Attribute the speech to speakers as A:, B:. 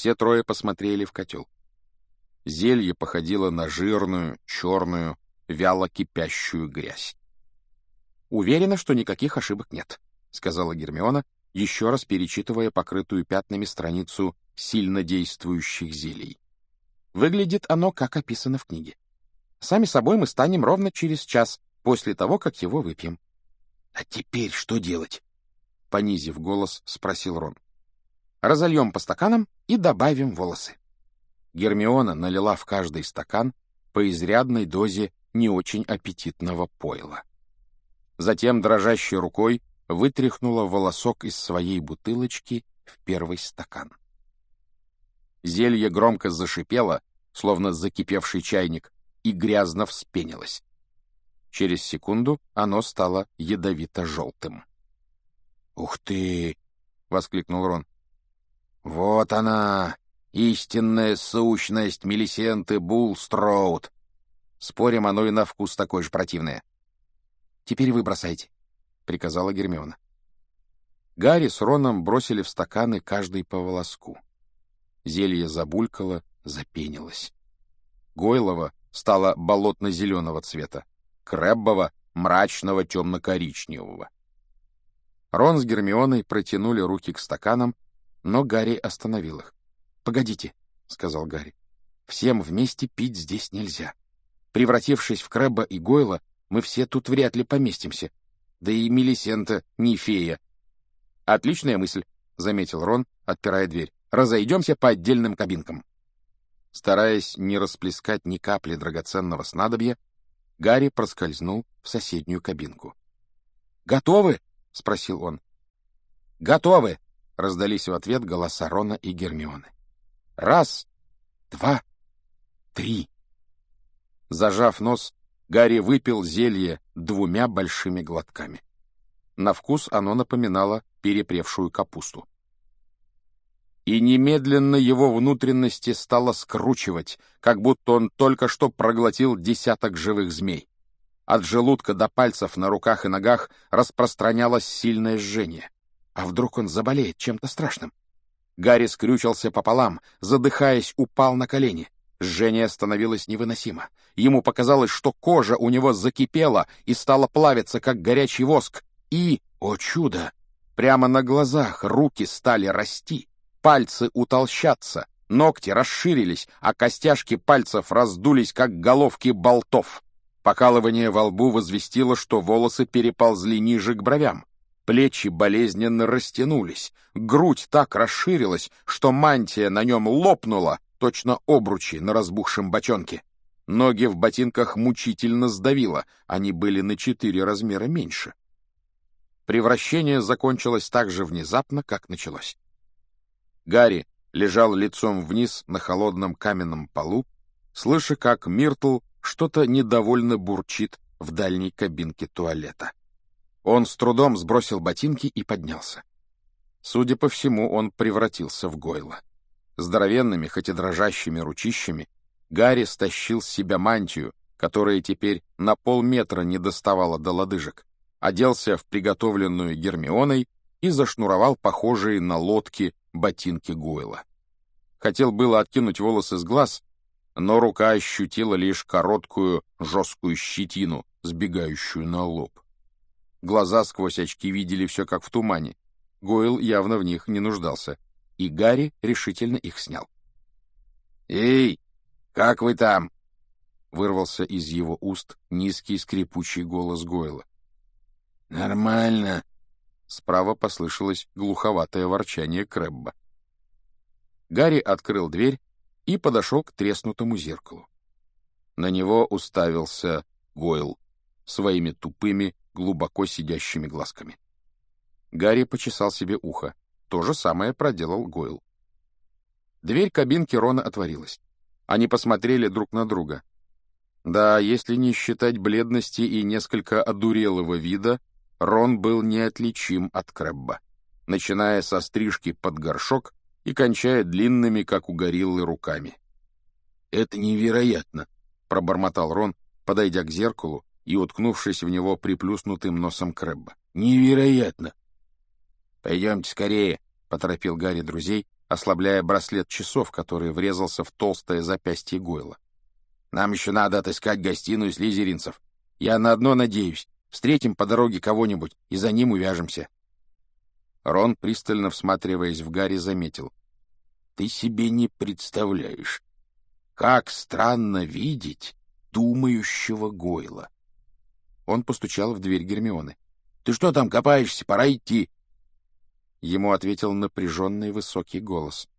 A: Все трое посмотрели в котел. Зелье походило на жирную, черную, вяло кипящую грязь. «Уверена, что никаких ошибок нет», — сказала Гермиона, еще раз перечитывая покрытую пятнами страницу сильнодействующих зелий. «Выглядит оно, как описано в книге. Сами собой мы станем ровно через час после того, как его выпьем». «А теперь что делать?» — понизив голос, спросил Рон. «Разольем по стаканам и добавим волосы». Гермиона налила в каждый стакан по изрядной дозе не очень аппетитного пойла. Затем дрожащей рукой вытряхнула волосок из своей бутылочки в первый стакан. Зелье громко зашипело, словно закипевший чайник, и грязно вспенилось. Через секунду оно стало ядовито-желтым. «Ух ты!» — воскликнул Рон. «Вот она, истинная сущность Мелисенты Булстроуд! Спорим, оно и на вкус такое же противное». «Теперь вы бросайте», — приказала Гермиона. Гарри с Роном бросили в стаканы каждый по волоску. Зелье забулькало, запенилось. Гойлово стало болотно-зеленого цвета, Крэббово — мрачного темно-коричневого. Рон с Гермионой протянули руки к стаканам, но Гарри остановил их. «Погодите», — сказал Гарри, — «всем вместе пить здесь нельзя. Превратившись в Крэбба и Гойла, мы все тут вряд ли поместимся. Да и Мелисента не фея». «Отличная мысль», — заметил Рон, отпирая дверь. «Разойдемся по отдельным кабинкам». Стараясь не расплескать ни капли драгоценного снадобья, Гарри проскользнул в соседнюю кабинку. «Готовы?» — спросил он. «Готовы!» — раздались в ответ голоса Рона и Гермионы. «Раз, два, три!» Зажав нос, Гарри выпил зелье 2 большими глотками. На вкус оно напоминало перепревшую капусту. И немедленно его внутренности стало скручивать, как будто он только что проглотил 10 живых змей. От желудка до пальцев на руках и ногах распространялось сильное жжение. А вдруг он заболеет чем-то страшным? Гарри скрючился пополам, задыхаясь, упал на колени. Жжение становилось невыносимо. Ему показалось, что кожа у него закипела и стала плавиться, как горячий воск. И, о чудо, прямо на глазах руки стали расти, пальцы утолщаться, ногти расширились, а костяшки пальцев раздулись, как головки болтов. Покалывание во лбу возвестило, что волосы переползли ниже к бровям. Плечи болезненно растянулись, грудь так расширилась, что мантия на нем лопнула, точно обручи на разбухшем бочонке. Ноги в ботинках мучительно сдавило, они были на 4 размера меньше. Превращение закончилось так же внезапно, как началось. Гарри лежал лицом вниз на холодном каменном полу, слыша, как Миртл что-то недовольно бурчит в дальней кабинке туалета. Он с трудом сбросил ботинки и поднялся. Судя по всему, он превратился в Гойла. Здоровенными, хоть и дрожащими ручищами, Гарри стащил с себя мантию, которая теперь на полметра не доставала до лодыжек, оделся в приготовленную Гермионой и зашнуровал похожие на лодки ботинки Гойла. Хотел было откинуть волосы с глаз, но рука ощутила лишь короткую, жесткую щетину, сбегающую на лоб. Глаза сквозь очки видели все как в тумане. Гойл явно в них не нуждался, и Гарри решительно их снял. «Эй, как вы там?» — вырвался из его уст низкий скрипучий голос Гойла. «Нормально», — справа послышалось глуховатое ворчание Крэбба. Гарри открыл дверь и подошел к треснутому зеркалу. На него уставился Гойл своими тупыми, глубоко сидящими глазками. Гарри почесал себе ухо. То же самое проделал Гойл. Дверь кабинки Рона отворилась. Они посмотрели друг на друга. Да, если не считать бледности и несколько одурелого вида, Рон был неотличим от Крэбба, начиная со стрижки под горшок и кончая длинными, как у гориллы, руками. «Это невероятно!» — пробормотал Рон, подойдя к зеркалу и уткнувшись в него приплюснутым носом Крэбба. «Невероятно!» «Пойдемте скорее!» — поторопил Гарри друзей, ослабляя браслет часов, который врезался в толстое запястье Гойла. «Нам еще надо отыскать гостиную слизеринцев. Я на одно надеюсь. Встретим по дороге кого-нибудь и за ним увяжемся». Рон, пристально всматриваясь в Гарри, заметил. «Ты себе не представляешь, как странно видеть думающего Гойла». Он постучал в дверь Гермионы. «Ты что там копаешься? Пора идти!» Ему ответил напряженный высокий голос.